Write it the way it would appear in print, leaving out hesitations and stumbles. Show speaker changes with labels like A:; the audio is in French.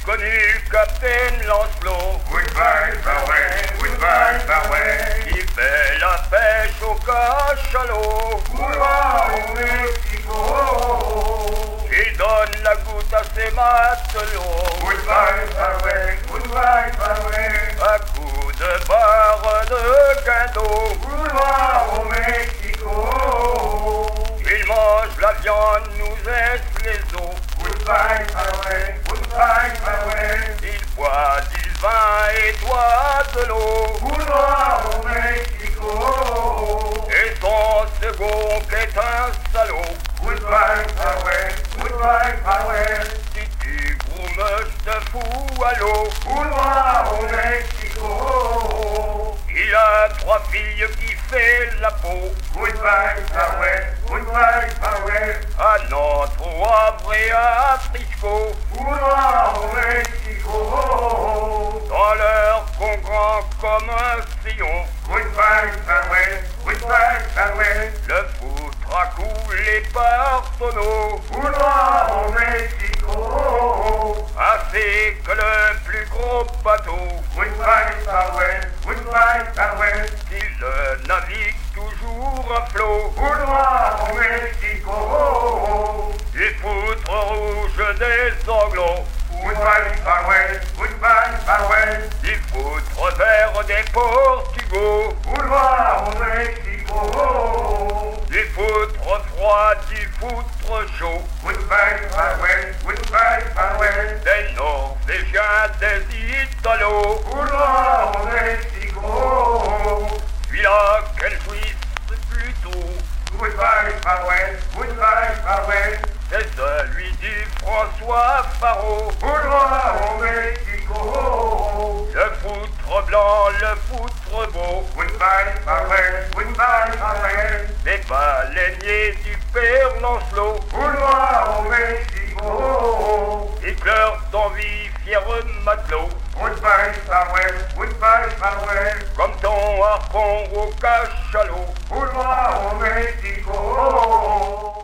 A: connu Captain Lancelot.
B: Goodbye, farewell, goodbye, farewell.
A: Il fait la pêche au cachalot.
B: Hurrah au Mexico.
A: Il donne la goutte à ses matelots.
B: Goodbye, farewell, goodbye, farewell.
A: À coups de barre de guindeau.
B: Hurrah au Mexico.
A: Il mange la viande, nous aisse les os.
B: Goodbye, farewell, goodbye, farewell.
A: Il boit du vin et doit de l'eau.
B: Hurrah au Mexico.
A: Et son second est un salaud.
B: Goodbye, farewell, goodbye, farewell.
A: Si tu groumes, je te fous à l'eau.
B: Hurrah au Mexico.
A: Il a 3 filles qui fait la peau.
B: Goodbye, farewell, goodbye, farewell.
A: À Nantes, au Havre et à Frisco.
B: Hurrah au Mexico.
A: Dans leur congrand comme un sillon.
B: Goodbye, farewell, goodbye, farewell.
A: Le foutre a coulé par tonneau.
B: Hurrah au Mexico.
A: Ainsi que le plus gros bateau.
B: Goodbye, farewell, goodbye, farewell.
A: Il navigue toujours à flot.
B: Hurrah au Mexico.
A: Les poutres rouges des Anglos.
B: Goodbye, farewell, goodbye, farewell.
A: Les poutres verts des Portugaux.
B: Hurrah au Mexico.
A: Les poutres froides du foutre chaud.
B: Goodbye, farewell, goodbye, farewell.
A: Des Norvégiens, des Italos.
B: Hurrah au Mexico.
A: Celui-là, qu'elle jouisse plutôt.
B: Goodbye, farewell, goodbye, farewell.
A: C'est celui du François Faraud.
B: Hurrah au Mexico.
A: Le foutre blanc, le foutre beau.
B: Goodbye, farewell, goodbye, farewell.
A: Les baleiniers du père Lancelot.
B: Hurrah au Mexico.
A: Et cœurs d'envie, fiers matelots.
B: Goodbye, farewell, goodbye, farewell.
A: Comme ton harpon au cachalot.
B: Hurrah au Mexico.